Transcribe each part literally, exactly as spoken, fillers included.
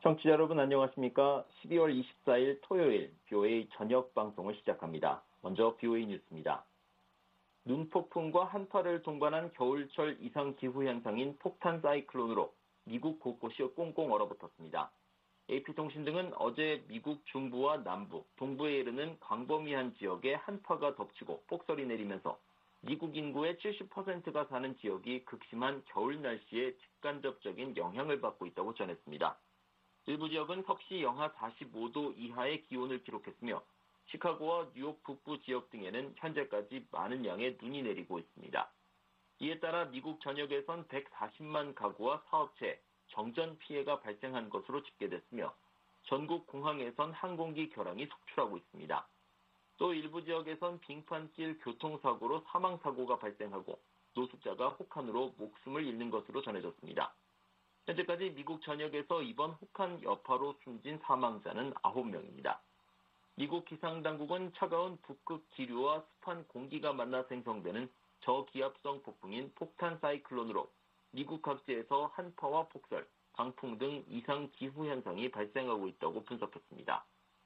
청취자 여러분 안녕하십니까? 십이월 이십사일 토요일 비오에이 저녁 방송을 시작합니다. 먼저 비오에이 뉴스입니다. 눈폭풍과 한파를 동반한 겨울철 이상 기후 현상인 폭탄 사이클론으로 미국 곳곳이 꽁꽁 얼어붙었습니다. 에이피통신 등은 어제 미국 중부와 남부, 동부에 이르는 광범위한 지역에 한파가 덮치고 폭설이 내리면서 미국 인구의 칠십 퍼센트가 사는 지역이 극심한 겨울 날씨에 직간접적인 영향을 받고 있다고 전했습니다. 일부 지역은 섭씨 영하 사십오도 이하의 기온을 기록했으며 시카고와 뉴욕 북부 지역 등에는 현재까지 많은 양의 눈이 내리고 있습니다. 이에 따라 미국 전역에선 백사십만 가구와 사업체에 정전 피해가 발생한 것으로 집계됐으며 전국 공항에선 항공기 결항이 속출하고 있습니다. 또 일부 지역에선 빙판길 교통사고로 사망사고가 발생하고 노숙자가 혹한으로 목숨을 잃는 것으로 전해졌습니다. 현재까지 미국 전역에서 이번 혹한 여파로 숨진 사망자는 아홉 명입니다. 미국 기상당국은 차가운 북극 기류와 습한 공기가 만나 생성되는 저기압성 폭풍인 폭탄 사이클론으로 미국 각지에서 한파와 폭설, 강풍 등 이상 기후 현상이 발생하고 있다고 분석했습니다.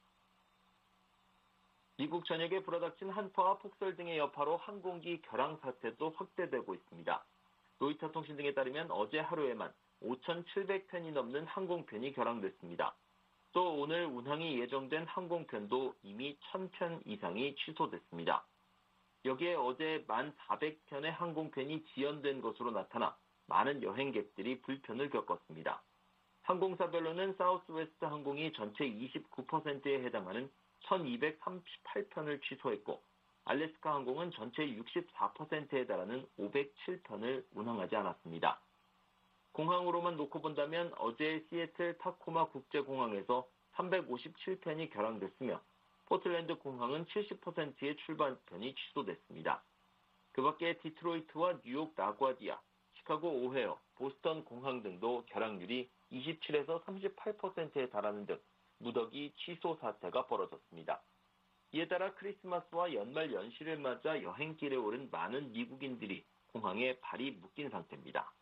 미국 전역에 불어닥친 한파와 폭설 등의 여파로 항공기 결항 사태도 확대되고 있습니다. 로이터 통신 등에 따르면 어제 하루에만 오천칠백 편이 넘는 항공편이 결항됐습니다. 또 오늘 운항이 예정된 항공편도 이미 천 편 이상이 취소됐습니다. 여기에 어제 만 사백 편의 항공편이 지연된 것으로 나타나 많은 여행객들이 불편을 겪었습니다. 항공사별로는 사우스웨스트 항공이 전체 이십구 퍼센트에 해당하는 천이백삼십팔 편을 취소했고 알래스카 항공은 전체 육십사 퍼센트에 달하는 오백칠 편을 운항하지 않았습니다. 공항으로만 놓고 본다면 어제 시애틀 타코마 국제공항에서 삼백오십칠 편이 결항됐으며 포틀랜드 공항은 칠십 퍼센트의 출발편이 취소됐습니다. 그 밖에 디트로이트와 뉴욕 라과디아, 시카고 오헤어, 보스턴 공항 등도 결항률이 이십칠에서 삼십팔 퍼센트에 달하는 등 무더기 취소 사태가 벌어졌습니다. 이에 따라 크리스마스와 연말 연시를 맞아 여행길에 오른 많은 미국인들이 공항에 발이 묶인 상태입니다.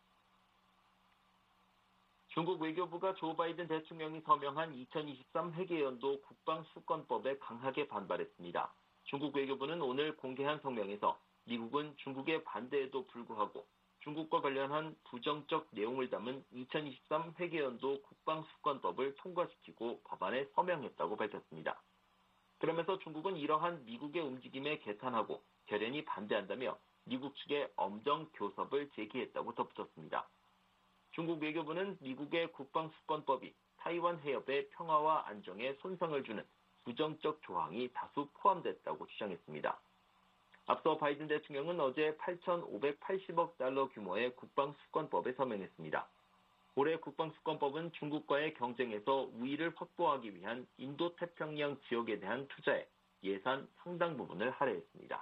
중국 외교부가 조 바이든 대통령이 서명한 이천이십삼 회계연도 국방수권법에 강하게 반발했습니다. 중국 외교부는 오늘 공개한 성명에서 미국은 중국의 반대에도 불구하고 중국과 관련한 부정적 내용을 담은 이천이십삼 회계연도 국방수권법을 통과시키고 법안에 서명했다고 밝혔습니다. 그러면서 중국은 이러한 미국의 움직임에 개탄하고 결연히 반대한다며 미국 측에 엄정 교섭을 제기했다고 덧붙였습니다. 중국 외교부는 미국의 국방수권법이 타이완 해협의 평화와 안정에 손상을 주는 부정적 조항이 다수 포함됐다고 주장했습니다. 앞서 바이든 대통령은 어제 팔천오백팔십억 달러 규모의 국방수권법에 서명했습니다. 올해 국방수권법은 중국과의 경쟁에서 우위를 확보하기 위한 인도태평양 지역에 대한 투자에 예산 상당 부분을 할애했습니다.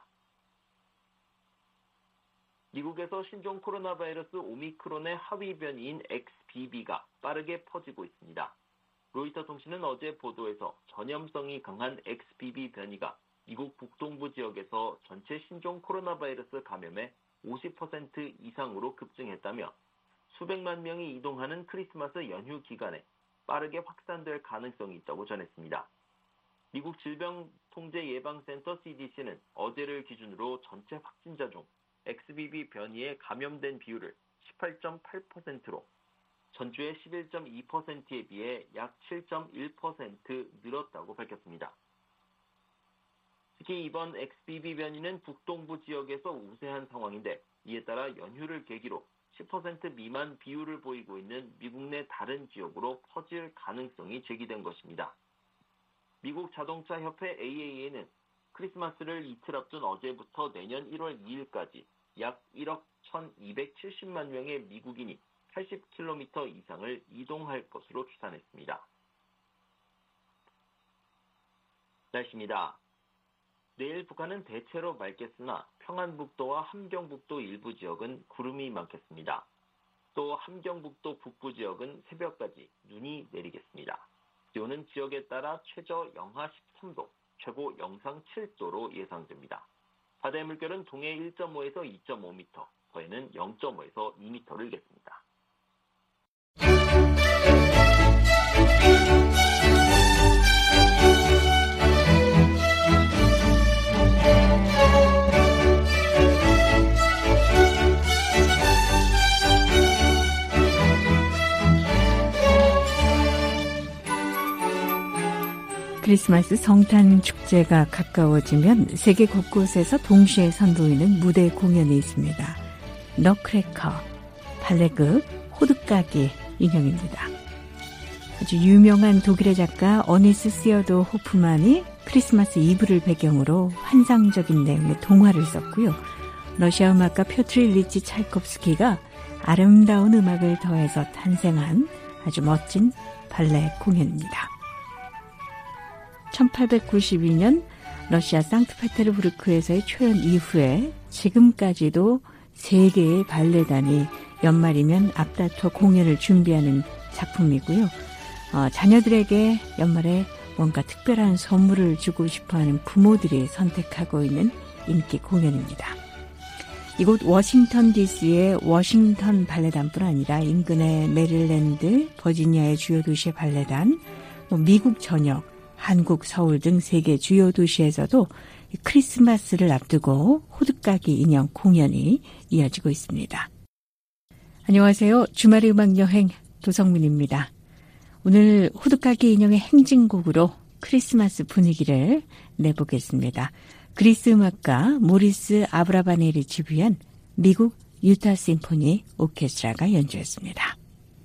미국에서 신종 코로나 바이러스 오미크론의 하위 변이인 엑스비비가 빠르게 퍼지고 있습니다. 로이터 통신은 어제 보도에서 전염성이 강한 엑스비비 변이가 미국 북동부 지역에서 전체 신종 코로나 바이러스 감염의 오십 퍼센트 이상으로 급증했다며 수백만 명이 이동하는 크리스마스 연휴 기간에 빠르게 확산될 가능성이 있다고 전했습니다. 미국 질병통제예방센터 씨디씨는 어제를 기준으로 전체 확진자 중 엑스비비 변이에 감염된 비율을 십팔 점 팔 퍼센트로 전주의 십일 점 이 퍼센트에 비해 약 칠 점 일 퍼센트 늘었다고 밝혔습니다. 특히 이번 엑스비비 변이는 북동부 지역에서 우세한 상황인데 이에 따라 연휴를 계기로 십 퍼센트 미만 비율을 보이고 있는 미국 내 다른 지역으로 퍼질 가능성이 제기된 것입니다. 미국 자동차협회 에이에이에이는 크리스마스를 이틀 앞둔 어제부터 내년 일월 이일까지 약 일억 천이백칠십만 명의 미국인이 팔십 킬로미터 이상을 이동할 것으로 추산했습니다. 날씨입니다. 내일 북한은 대체로 맑겠으나 평안북도와 함경북도 일부 지역은 구름이 많겠습니다. 또 함경북도 북부 지역은 새벽까지 눈이 내리겠습니다. 기온은 지역에 따라 최저 영하 십삼 도, 최고 영상 칠 도로 예상됩니다. 바다의 물결은 동해 일 점 오에서 이 점 오 미터, 서해는 영 점 오에서 이 미터를 일겠습니다. 크리스마스 성탄 축제가 가까워지면 세계 곳곳에서 동시에 선보이는 무대 공연이 있습니다. 너크래커, 발레극, 호두까기 인형입니다. 아주 유명한 독일의 작가 어니스 시어도 호프만이 크리스마스 이브를 배경으로 환상적인 내용의 동화를 썼고요. 러시아 음악가 표트르 일리치 차이콥스키가 아름다운 음악을 더해서 탄생한 아주 멋진 발레 공연입니다. 천팔백구십이 년 러시아 상트페테르부르크에서의 초연 이후에 지금까지도 세 개의 발레단이 연말이면 앞다퉈 공연을 준비하는 작품이고요. 어, 자녀들에게 연말에 뭔가 특별한 선물을 주고 싶어하는 부모들이 선택하고 있는 인기 공연입니다. 이곳 워싱턴 디씨의 워싱턴 발레단뿐 아니라 인근의 메릴랜드, 버지니아의 주요 도시의 발레단, 뭐 미국 전역, 한국, 서울 등 세계 주요 도시에서도 크리스마스를 앞두고 호두까기 인형 공연이 이어지고 있습니다. 안녕하세요. 주말의 음악여행 도성민입니다. 오늘 호두까기 인형의 행진곡으로 크리스마스 분위기를 내보겠습니다. 그리스 음악가 모리스 아브라바넬이 지휘한 미국 유타 심포니 오케스트라가 연주했습니다.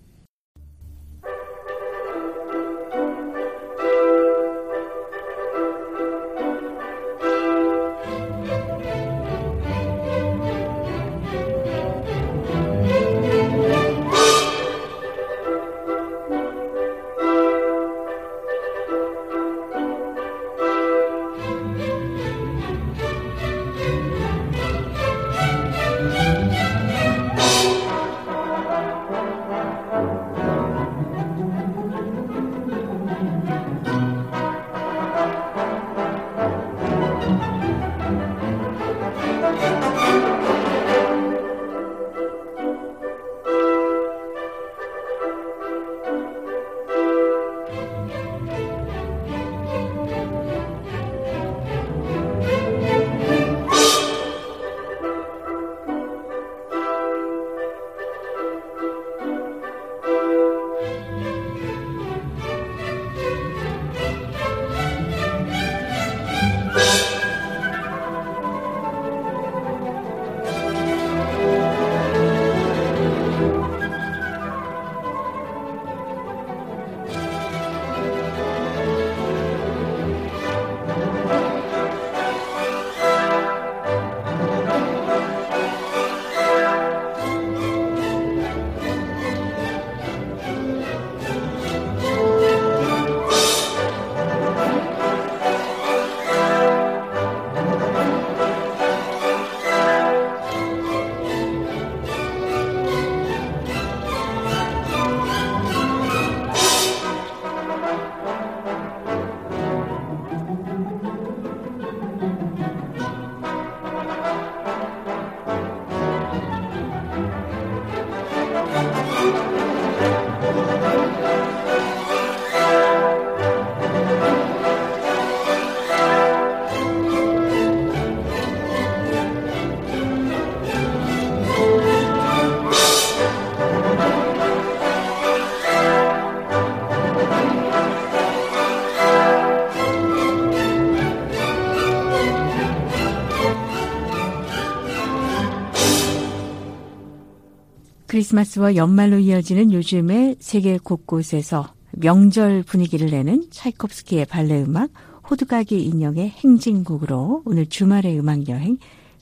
크리스마스와 연말로 이어지는 요즘의 세계 곳곳에서 명절 분위기를 내는 차이콥스키의 발레 음악 호두까기 인형의 행진곡으로 오늘 주말의 음악여행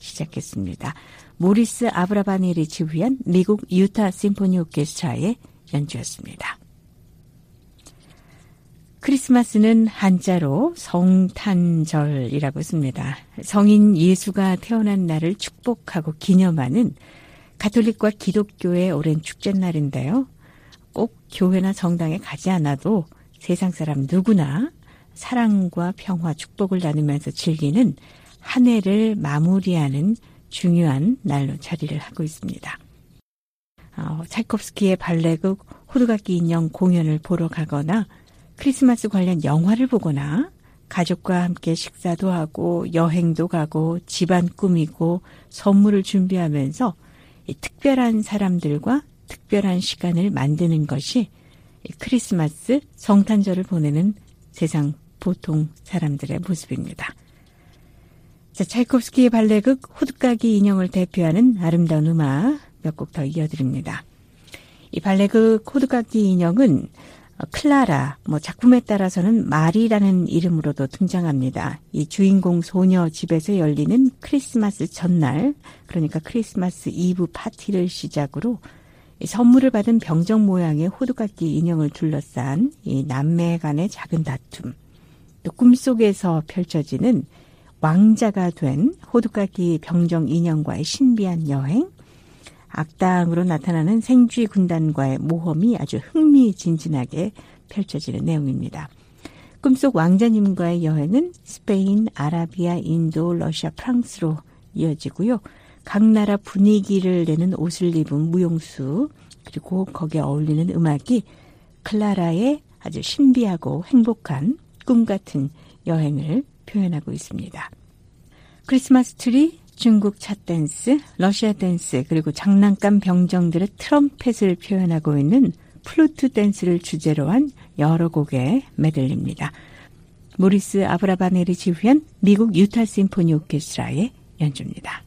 시작했습니다. 모리스 아브라바넬이 지휘한 미국 유타 심포니 오케스트라의 연주였습니다. 크리스마스는 한자로 성탄절이라고 씁니다. 성인 예수가 태어난 날을 축복하고 기념하는 가톨릭과 기독교의 오랜 축제날인데요. 꼭 교회나 성당에 가지 않아도 세상 사람 누구나 사랑과 평화, 축복을 나누면서 즐기는 한 해를 마무리하는 중요한 날로 자리를 하고 있습니다. 어, 차이콥스키의 발레극 호두까기 인형 공연을 보러 가거나 크리스마스 관련 영화를 보거나 가족과 함께 식사도 하고 여행도 가고 집안 꾸미고 선물을 준비하면서 이 특별한 사람들과 특별한 시간을 만드는 것이 크리스마스 성탄절을 보내는 세상 보통 사람들의 모습입니다. 자, 차이콥스키의 발레극 호두까기 인형을 대표하는 아름다운 음악 몇 곡 더 이어드립니다. 이 발레극 호두까기 인형은 클라라, 뭐 작품에 따라서는 마리라는 이름으로도 등장합니다. 이 주인공 소녀 집에서 열리는 크리스마스 전날, 그러니까 크리스마스 이브 파티를 시작으로 이 선물을 받은 병정 모양의 호두까기 인형을 둘러싼 이 남매 간의 작은 다툼, 또 꿈속에서 펼쳐지는 왕자가 된 호두까기 병정 인형과의 신비한 여행, 악당으로 나타나는 생쥐 군단과의 모험이 아주 흥미진진하게 펼쳐지는 내용입니다. 꿈속 왕자님과의 여행은 스페인, 아라비아, 인도, 러시아, 프랑스로 이어지고요. 각 나라 분위기를 내는 옷을 입은 무용수, 그리고 거기에 어울리는 음악이 클라라의 아주 신비하고 행복한 꿈 같은 여행을 표현하고 있습니다. 크리스마스 트리, 중국 찻댄스, 러시아 댄스, 그리고 장난감 병정들의 트럼펫을 표현하고 있는 플루트 댄스를 주제로 한 여러 곡의 메들리입니다. 모리스 아브라바넬이 지휘한 미국 유타 심포니 오케스트라의 연주입니다.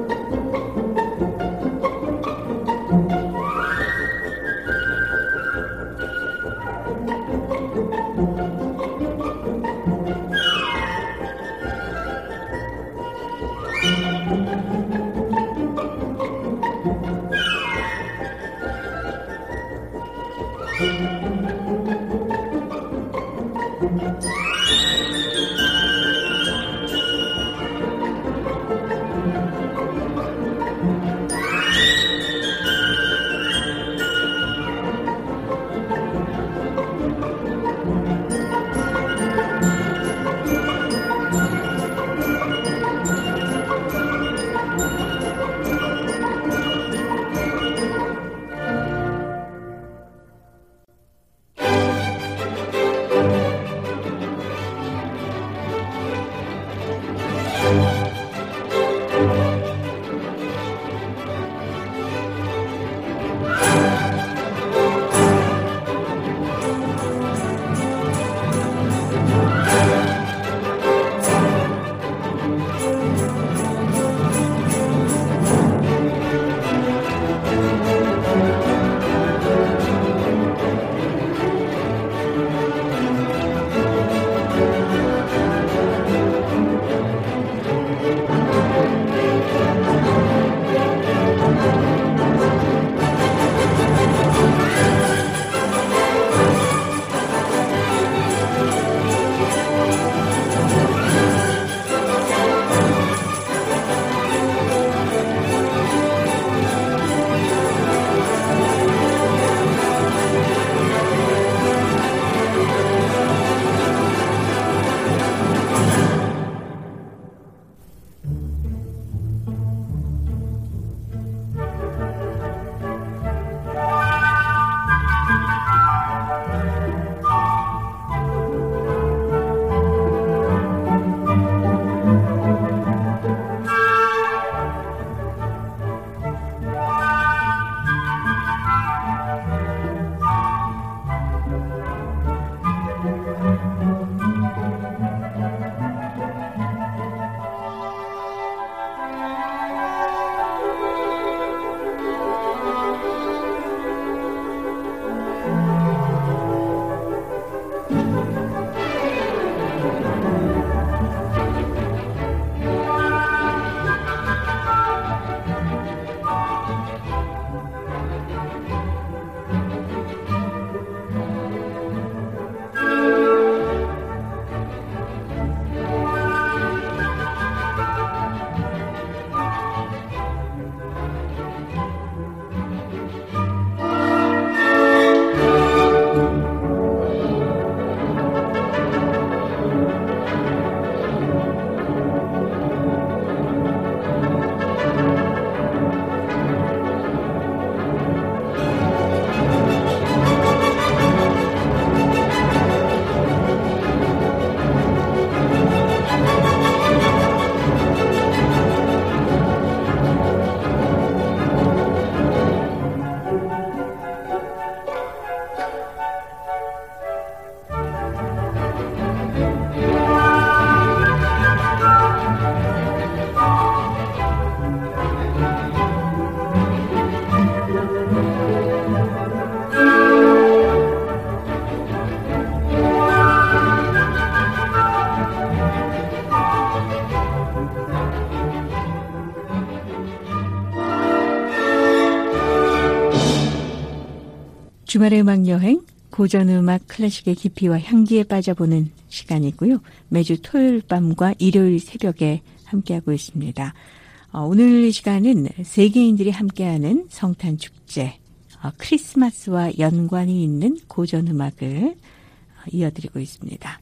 주말의 음악여행, 고전음악 클래식의 깊이와 향기에 빠져보는 시간이고요. 매주 토요일 밤과 일요일 새벽에 함께하고 있습니다. 어, 오늘 시간은 세계인들이 함께하는 성탄축제, 어, 크리스마스와 연관이 있는 고전음악을 어, 이어드리고 있습니다.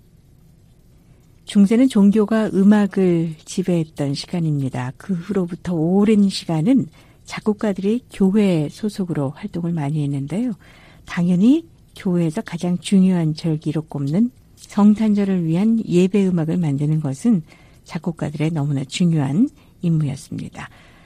중세는 종교가 음악을 지배했던 시간입니다. 그 후로부터 오랜 시간은 작곡가들이 교회 소속으로 활동을 많이 했는데요. 당연히 교회에서 가장 중요한 절기로 꼽는 성탄절을 위한 예배 음악을 만드는 것은 작곡가들의 너무나 중요한 임무였습니다.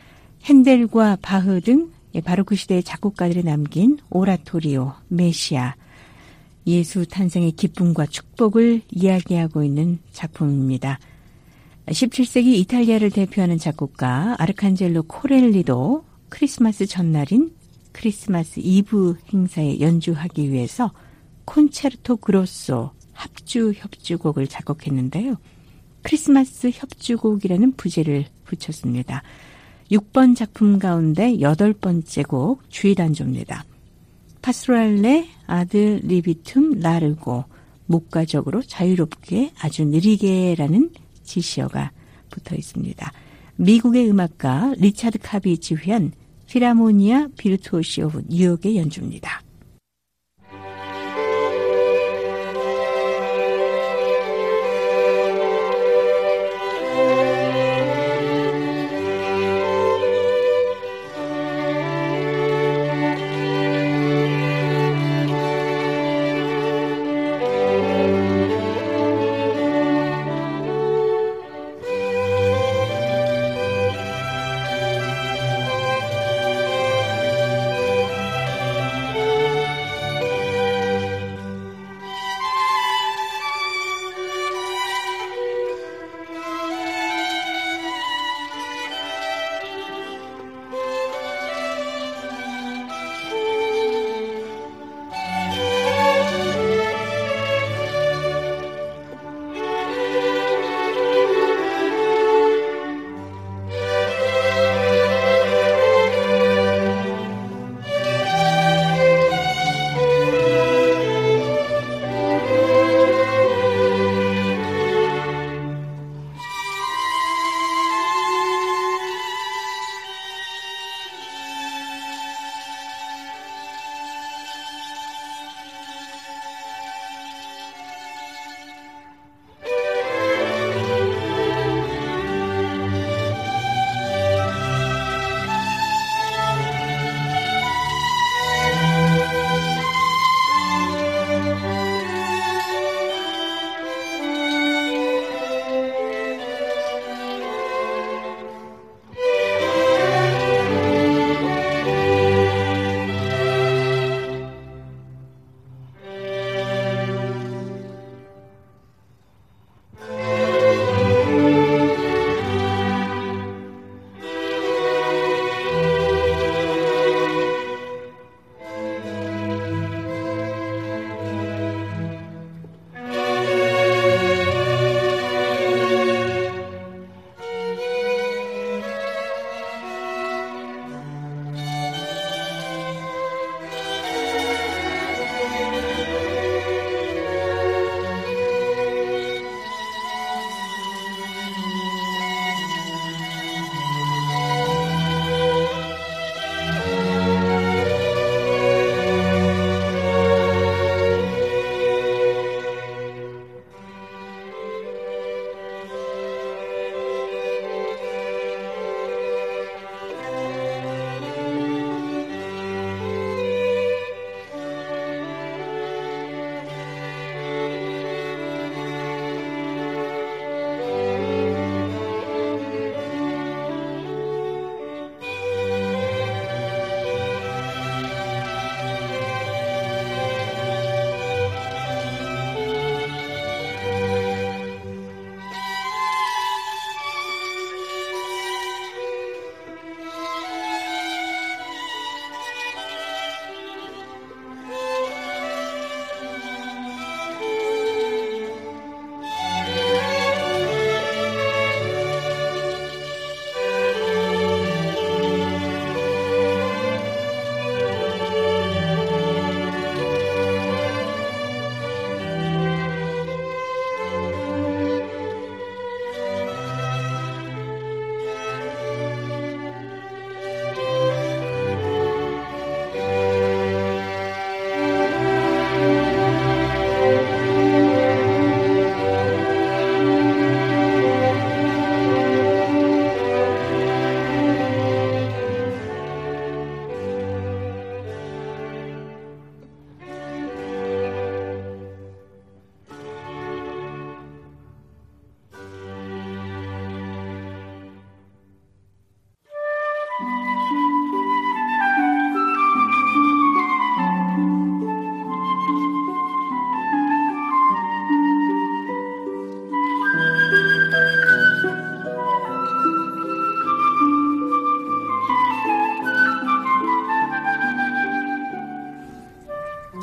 핸델과 바흐 등 바로 그 시대의 작곡가들이 남긴 오라토리오, 메시아, 예수 탄생의 기쁨과 축복을 이야기하고 있는 작품입니다. 십칠 세기 이탈리아를 대표하는 작곡가 아르칸젤로 코렐리도 크리스마스 전날인 크리스마스 이브 행사에 연주하기 위해서 콘체르토 그로소 합주 협주곡을 작곡했는데요. 크리스마스 협주곡이라는 부제를 붙였습니다. 육 번 작품 가운데 여덟 번째 곡 주일단조입니다. 파스토랄레 아드 리비툼 라르고 목가적으로 자유롭게 아주 느리게라는 지시어가 붙어 있습니다. 미국의 음악가 리차드 카비 지휘한 피라모니아 비르투오시 오브 뉴욕의 연주입니다.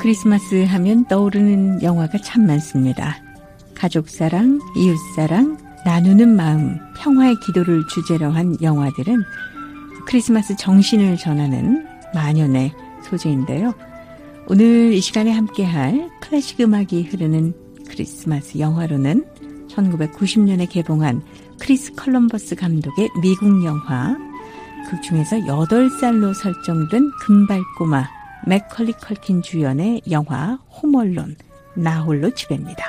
크리스마스 하면 떠오르는 영화가 참 많습니다. 가족사랑, 이웃사랑, 나누는 마음, 평화의 기도를 주제로 한 영화들은 크리스마스 정신을 전하는 만연의 소재인데요. 오늘 이 시간에 함께할 클래식 음악이 흐르는 크리스마스 영화로는 천구백구십 년에 개봉한 크리스 컬럼버스 감독의 미국 영화, 극 중에서 여덟 살로 설정된 금발꼬마 맥컬리 컬킨 주연의 영화 홈얼론, 나홀로 집에입니다.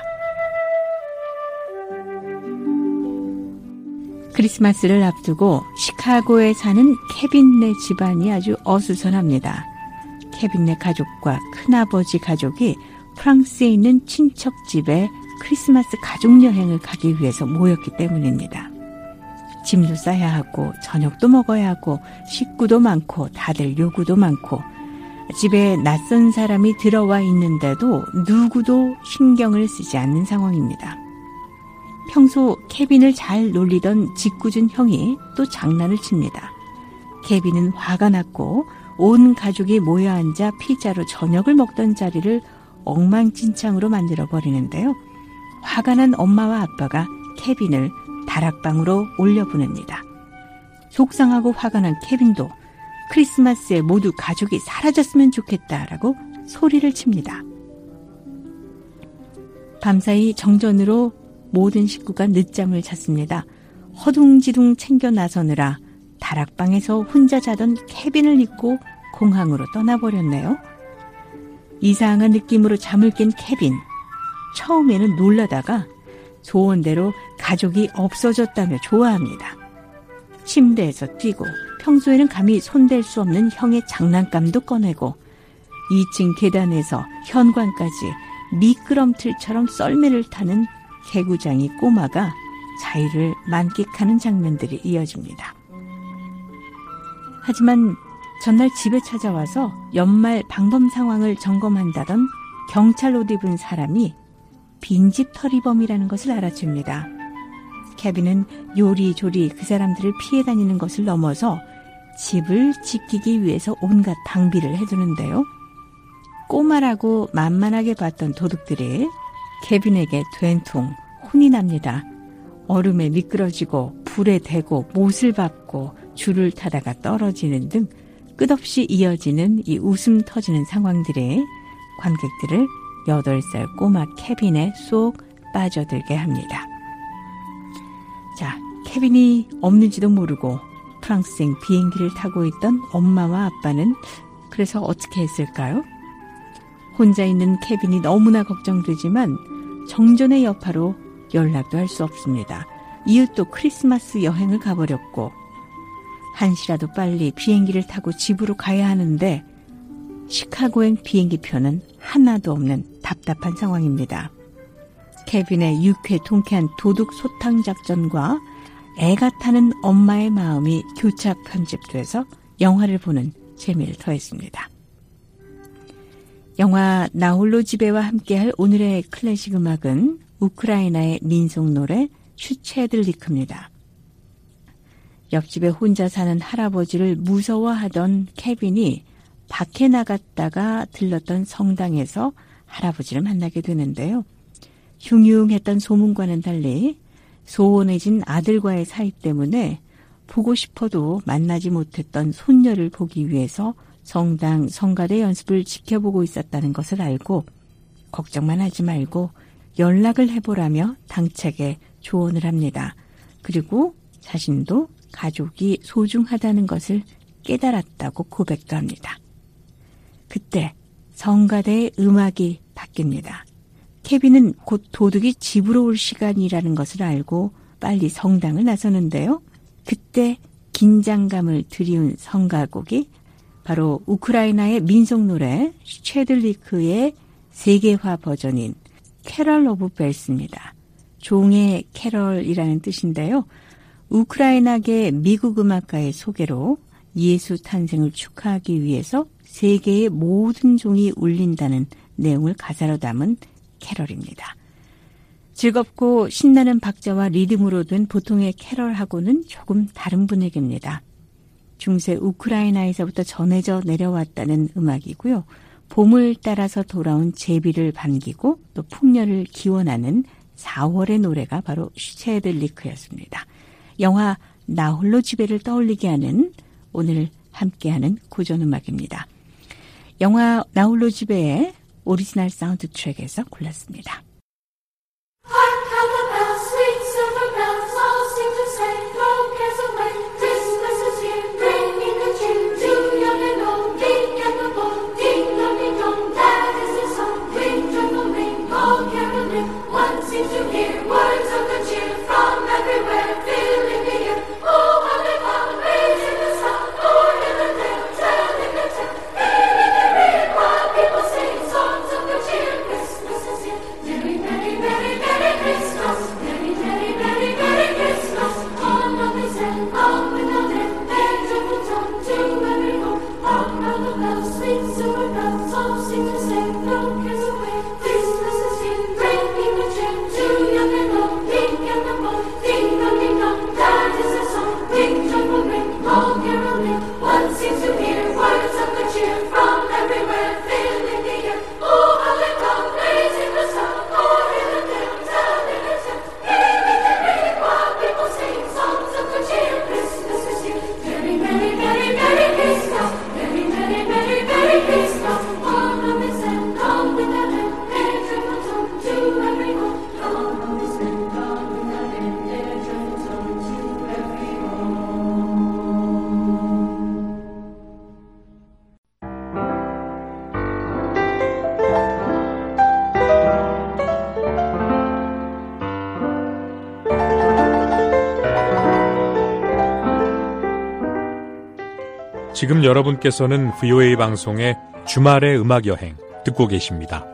크리스마스를 앞두고 시카고에 사는 케빈네 집안이 아주 어수선합니다. 케빈네 가족과 큰아버지 가족이 프랑스에 있는 친척 집에 크리스마스 가족여행을 가기 위해서 모였기 때문입니다. 짐도 싸야 하고 저녁도 먹어야 하고 식구도 많고 다들 요구도 많고 집에 낯선 사람이 들어와 있는데도 누구도 신경을 쓰지 않는 상황입니다. 평소 케빈을 잘 놀리던 짓궂은 형이 또 장난을 칩니다. 케빈은 화가 났고 온 가족이 모여 앉아 피자로 저녁을 먹던 자리를 엉망진창으로 만들어버리는데요. 화가 난 엄마와 아빠가 케빈을 다락방으로 올려보냅니다. 속상하고 화가 난 케빈도 크리스마스에 모두 가족이 사라졌으면 좋겠다라고 소리를 칩니다. 밤사이 정전으로 모든 식구가 늦잠을 잤습니다. 허둥지둥 챙겨 나서느라 다락방에서 혼자 자던 케빈을 잊고 공항으로 떠나버렸네요. 이상한 느낌으로 잠을 깬 케빈. 처음에는 놀라다가 소원대로 가족이 없어졌다며 좋아합니다. 침대에서 뛰고 평소에는 감히 손댈 수 없는 형의 장난감도 꺼내고 이 층 계단에서 현관까지 미끄럼틀처럼 썰매를 타는 개구장이 꼬마가 자유를 만끽하는 장면들이 이어집니다. 하지만 전날 집에 찾아와서 연말 방범 상황을 점검한다던 경찰 옷 입은 사람이 빈집 털이범이라는 것을 알아챕니다. 케빈은 요리조리 그 사람들을 피해 다니는 것을 넘어서 집을 지키기 위해서 온갖 방비를 해두는데요. 꼬마라고 만만하게 봤던 도둑들이 케빈에게 된통 혼이 납니다. 얼음에 미끄러지고 불에 대고 못을 밟고 줄을 타다가 떨어지는 등 끝없이 이어지는 이 웃음 터지는 상황들이 관객들을 여덟 살 꼬마 케빈에 쏙 빠져들게 합니다. 자, 케빈이 없는지도 모르고 프랑스행 비행기를 타고 있던 엄마와 아빠는 그래서 어떻게 했을까요? 혼자 있는 케빈이 너무나 걱정되지만 정전의 여파로 연락도 할 수 없습니다. 이웃도 크리스마스 여행을 가버렸고 한시라도 빨리 비행기를 타고 집으로 가야 하는데 시카고행 비행기표는 하나도 없는 답답한 상황입니다. 케빈의 유쾌 통쾌한 도둑 소탕 작전과 애가 타는 엄마의 마음이 교차 편집돼서 영화를 보는 재미를 더했습니다. 영화 나홀로 집에와 함께할 오늘의 클래식 음악은 우크라이나의 민속노래 슈체들리크입니다. 옆집에 혼자 사는 할아버지를 무서워하던 케빈이 밖에 나갔다가 들렀던 성당에서 할아버지를 만나게 되는데요. 흉흉했던 소문과는 달리 소원해진 아들과의 사이 때문에 보고 싶어도 만나지 못했던 손녀를 보기 위해서 성당 성가대 연습을 지켜보고 있었다는 것을 알고 걱정만 하지 말고 연락을 해보라며 당차게 조언을 합니다. 그리고 자신도 가족이 소중하다는 것을 깨달았다고 고백도 합니다. 그때 성가대의 음악이 바뀝니다. 케빈은 곧 도둑이 집으로 올 시간이라는 것을 알고 빨리 성당을 나서는데요. 그때 긴장감을 드리운 성가곡이 바로 우크라이나의 민속노래 슈체들리크의 세계화 버전인 캐럴 오브 벨스입니다. 종의 캐럴이라는 뜻인데요. 우크라이나계 미국 음악가의 소개로 예수 탄생을 축하하기 위해서 세계의 모든 종이 울린다는 내용을 가사로 담은 캐럴입니다. 즐겁고 신나는 박자와 리듬으로 된 보통의 캐럴하고는 조금 다른 분위기입니다. 중세 우크라이나에서부터 전해져 내려왔다는 음악이고요. 봄을 따라서 돌아온 제비를 반기고 또 풍년을 기원하는 사월의 노래가 바로 슈체들리크였습니다. 영화 나 홀로 집에를 떠올리게 하는 오늘 함께하는 고전음악입니다. 영화 나 홀로 집에의 오리지널 사운드 트랙에서 골랐습니다. 지금 여러분께서는 브이오에이 방송의 주말의 음악여행 듣고 계십니다.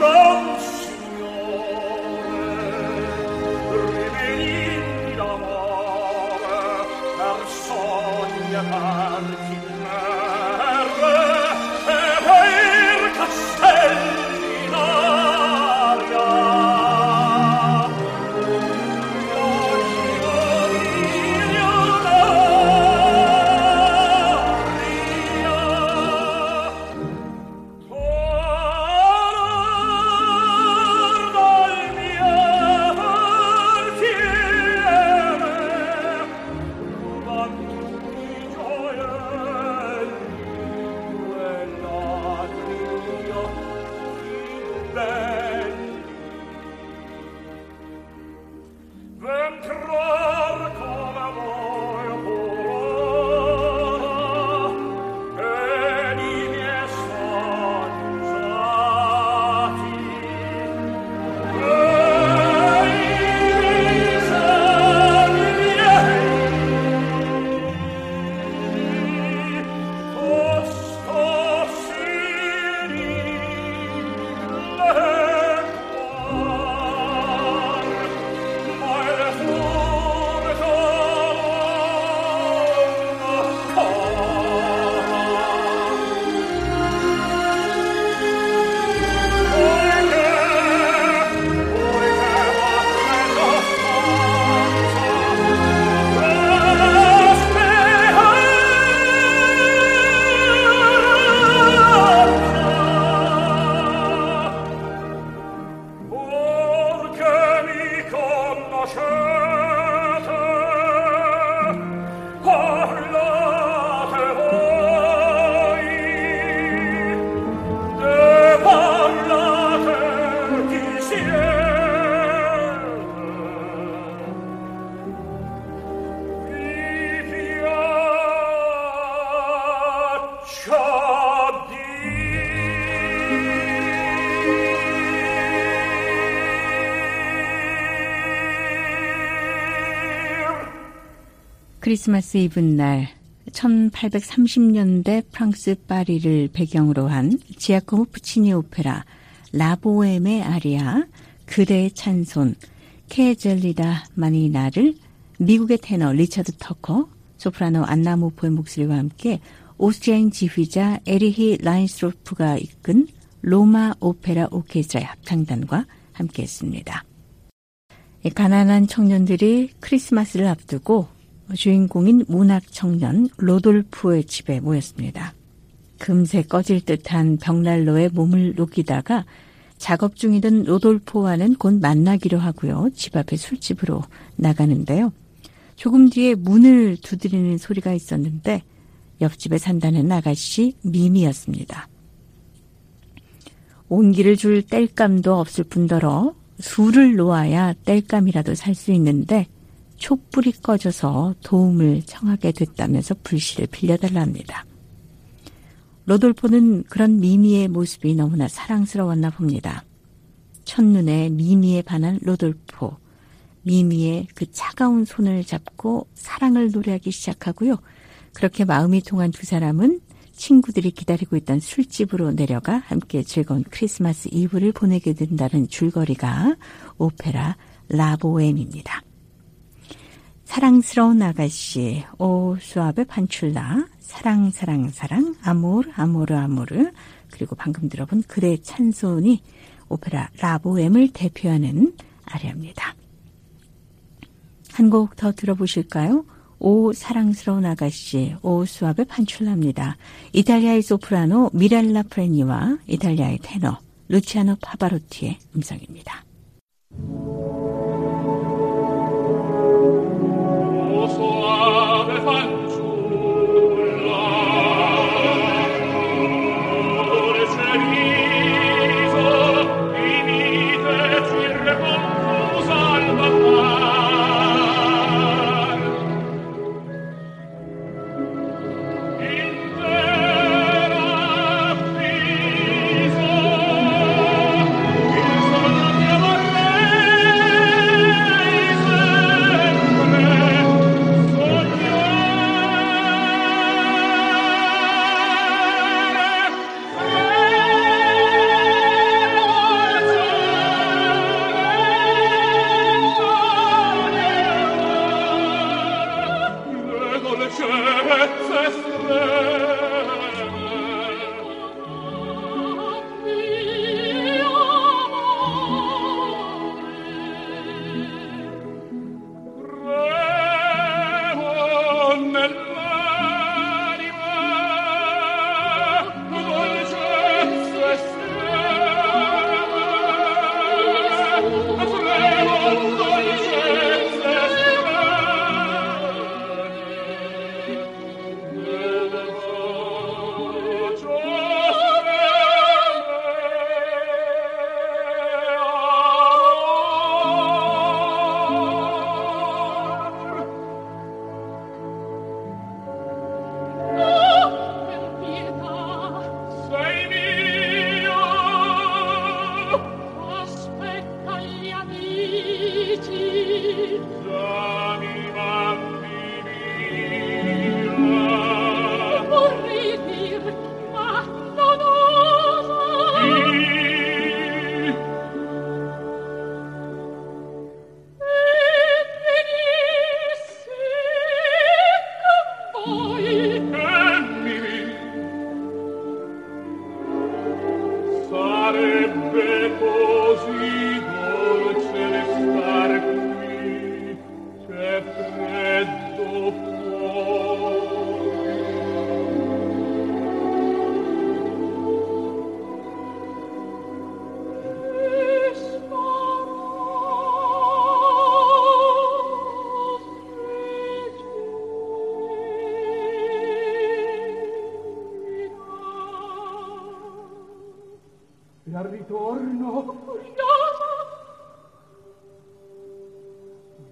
Signore, rivenimi d'amore. 크리스마스 이브날 천팔백삼십 년대 프랑스 파리를 배경으로 한 지아코모 푸치니 오페라 라보엠의 아리아 그대의 찬손 케젤리다 마니나를 미국의 테너 리처드 터커, 소프라노 안나 모포의 목소리와 함께 오스트리아인 지휘자 에리히 라인스로프가 이끈 로마 오페라 오케스트라의 합창단과 함께했습니다. 가난한 청년들이 크리스마스를 앞두고 주인공인 문학 청년 로돌프의 집에 모였습니다. 금세 꺼질 듯한 벽난로에 몸을 녹이다가 작업 중이던 로돌프와는 곧 만나기로 하고요. 집 앞에 술집으로 나가는데요. 조금 뒤에 문을 두드리는 소리가 있었는데 옆집에 산다는 아가씨 미미였습니다. 온기를 줄 땔감도 없을 뿐더러 술을 놓아야 땔감이라도 살 수 있는데 촛불이 꺼져서 도움을 청하게 됐다면서 불씨를 빌려달라 합니다. 로돌포는 그런 미미의 모습이 너무나 사랑스러웠나 봅니다. 첫눈에 미미에 반한 로돌포, 미미의 그 차가운 손을 잡고 사랑을 노래하기 시작하고요. 그렇게 마음이 통한 두 사람은 친구들이 기다리고 있던 술집으로 내려가 함께 즐거운 크리스마스 이브를 보내게 된다는 줄거리가 오페라 라보엠입니다. 사랑스러운 아가씨, 오 수아베 판출라, 사랑 사랑 사랑, 아모르 아모르 아모르, 그리고 방금 들어본 그대의 찬손이 오페라 라보엠을 대표하는 아리아입니다. 한 곡 더 들어보실까요? 오 사랑스러운 아가씨, 오 수아베 판출라입니다. 이탈리아의 소프라노 미랄라 프레니와 이탈리아의 테너 루치아노 파바로티의 음성입니다. Io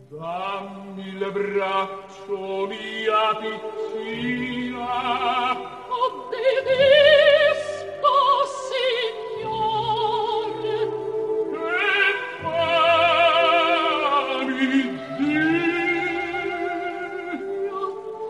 Dammi le braccio mia piccina, obbedisco, Signore, che fami Dio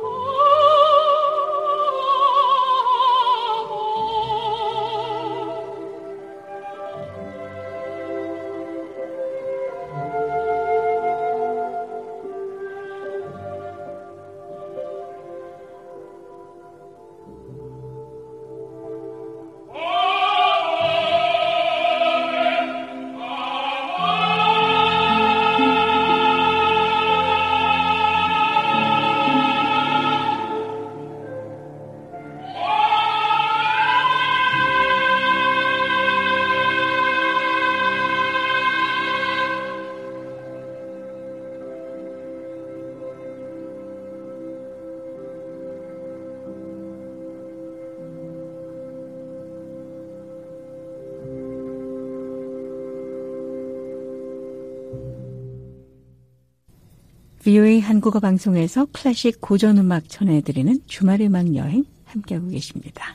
브이오에이 한국어 방송에서 클래식 고전음악 전해드리는 주말의 음악 여행 함께하고 계십니다.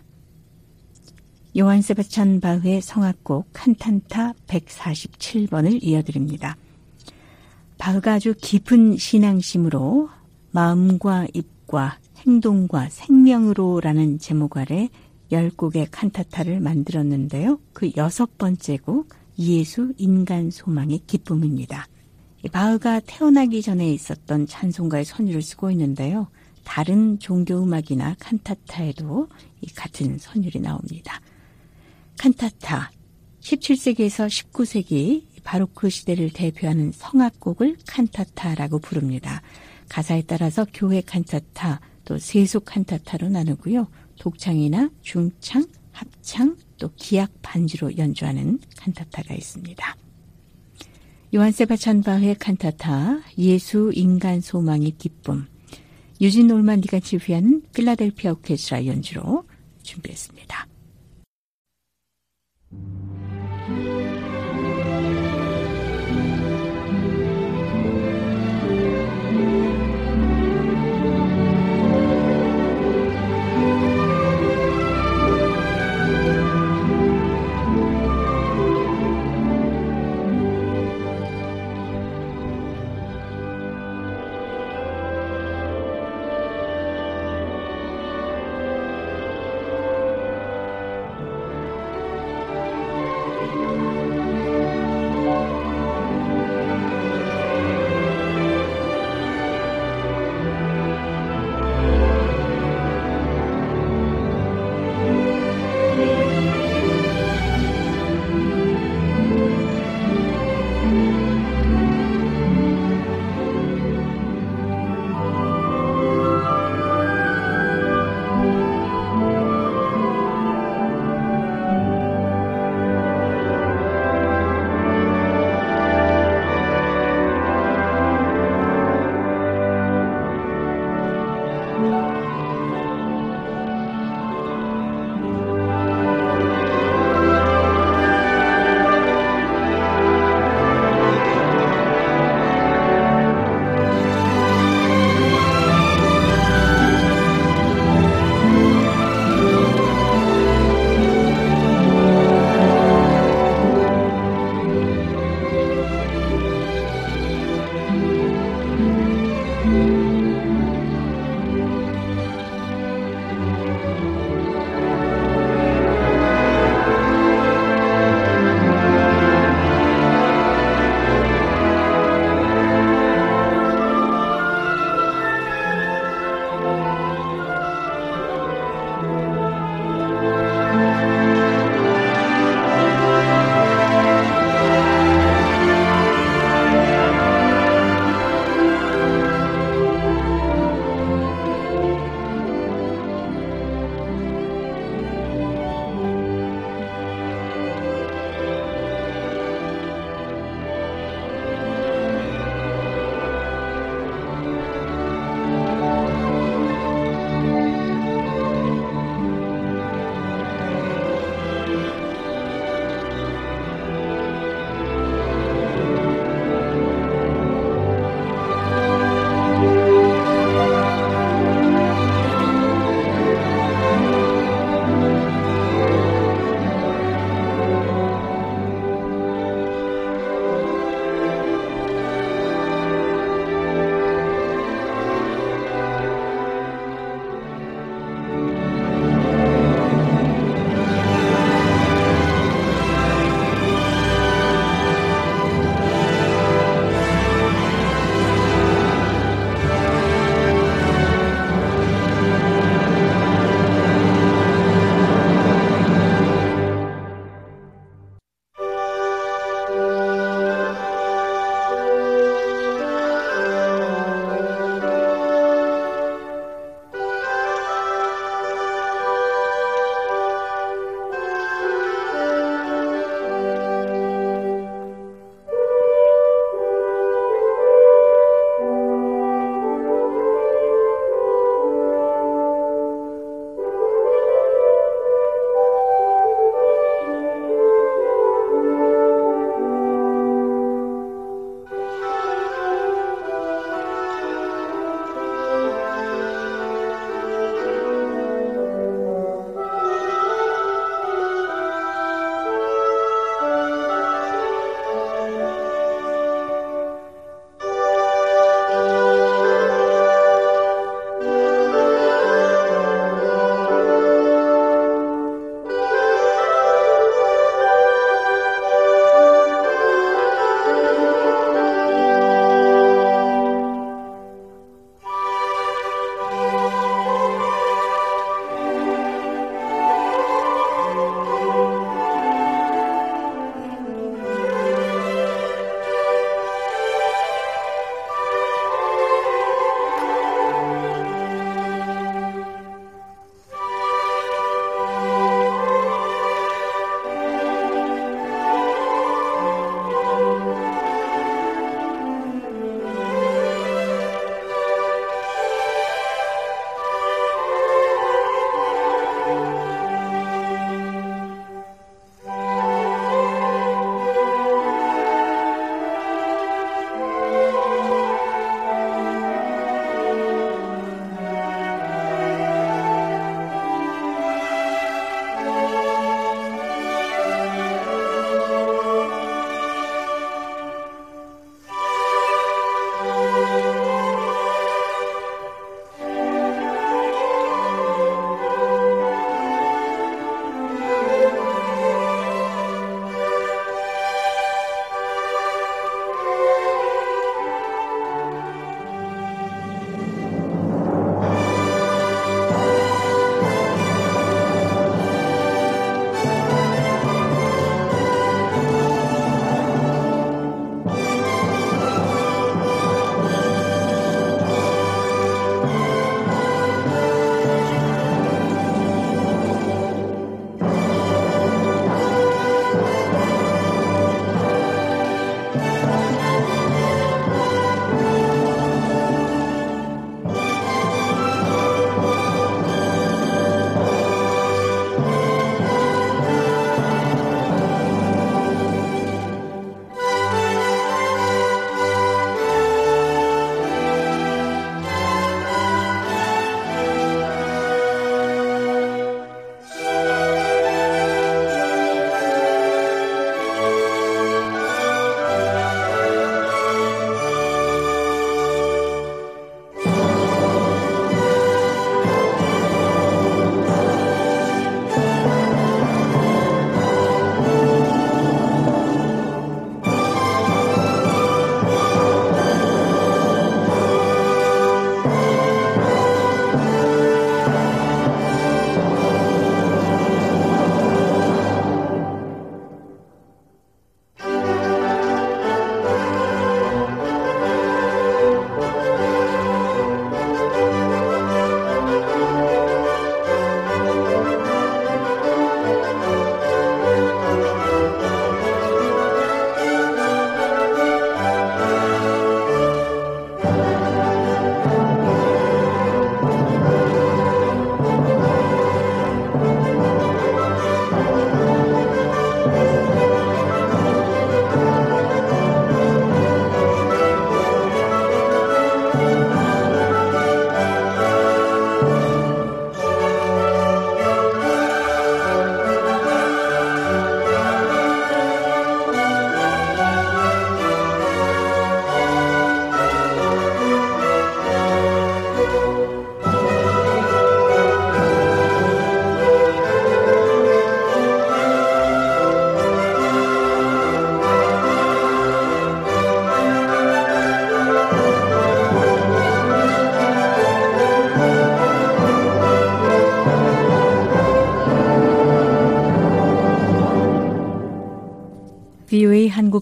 요한 세바스찬 바흐의 성악곡 칸타타 백사십칠 번을 이어드립니다. 바흐가 아주 깊은 신앙심으로 마음과 입과 행동과 생명으로라는 제목 아래 열 곡의 칸타타를 만들었는데요. 그 여섯 번째 곡 예수 인간 소망의 기쁨입니다. 바흐가 태어나기 전에 있었던 찬송가의 선율을 쓰고 있는데요. 다른 종교음악이나 칸타타에도 이 같은 선율이 나옵니다. 칸타타, 십칠 세기에서 십구 세기 바로크 시대를 대표하는 성악곡을 칸타타라고 부릅니다. 가사에 따라서 교회 칸타타, 또 세속 칸타타로 나누고요. 독창이나 중창, 합창, 또 기악 반주로 연주하는 칸타타가 있습니다. 요한 세바스찬 바흐의 칸타타 예수 인간 소망의 기쁨, 유진 놀만디가 지휘하는 필라델피아 오케스트라 연주로 준비했습니다.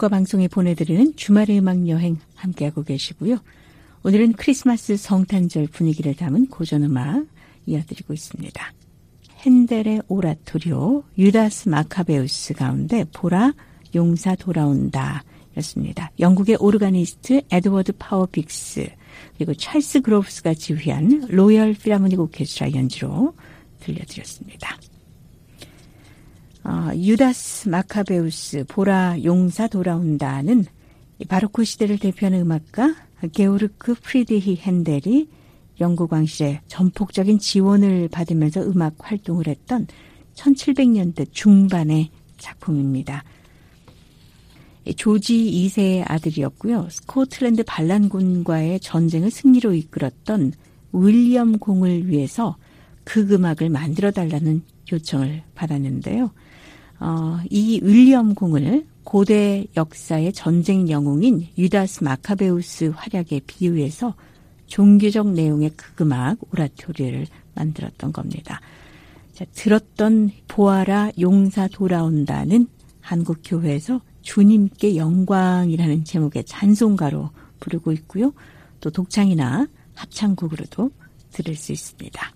라디오가 방송에 보내드리는 주말의 음악여행 함께하고 계시고요. 오늘은 크리스마스 성탄절 분위기를 담은 고전음악 이어드리고 있습니다. 핸델의 오라토리오, 유다스 마카베우스 가운데 보라, 용사 돌아온다 였습니다. 영국의 오르가니스트 에드워드 파워 빅스 그리고 찰스 그로브스가 지휘한 로열 필하모닉 오케스트라 연주로 들려드렸습니다. 어, 유다스 마카베우스, 보라, 용사 돌아온다는 바로크 시대를 대표하는 음악가 게오르크 프리드히 핸델이 영국 왕실의 전폭적인 지원을 받으면서 음악 활동을 했던 천칠백 년대 중반의 작품입니다. 조지 이 세의 아들이었고요. 스코틀랜드 반란군과의 전쟁을 승리로 이끌었던 윌리엄 공을 위해서 극음악을 만들어달라는 요청을 받았는데요. 어, 이 윌리엄 공을 고대 역사의 전쟁 영웅인 유다스 마카베우스 활약에 비유해서 종교적 내용의 극음악 오라토리를 만들었던 겁니다. 자, 들었던 보아라 용사 돌아온다는 한국교회에서 주님께 영광이라는 제목의 찬송가로 부르고 있고요. 또 독창이나 합창곡으로도 들을 수 있습니다.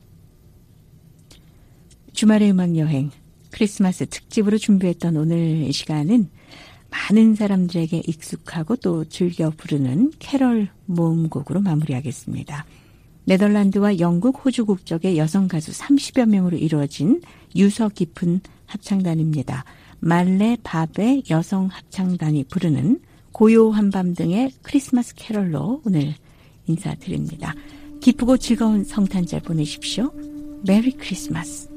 주말의 음악여행 크리스마스 특집으로 준비했던 오늘 시간은 많은 사람들에게 익숙하고 또 즐겨 부르는 캐럴 모음곡으로 마무리하겠습니다. 네덜란드와 영국, 호주 국적의 여성 가수 삼십여 명으로 이루어진 유서 깊은 합창단입니다. 말레 밥의 여성 합창단이 부르는 고요한 밤 등의 크리스마스 캐럴로 오늘 인사드립니다. 기쁘고 즐거운 성탄절 보내십시오. 메리 크리스마스.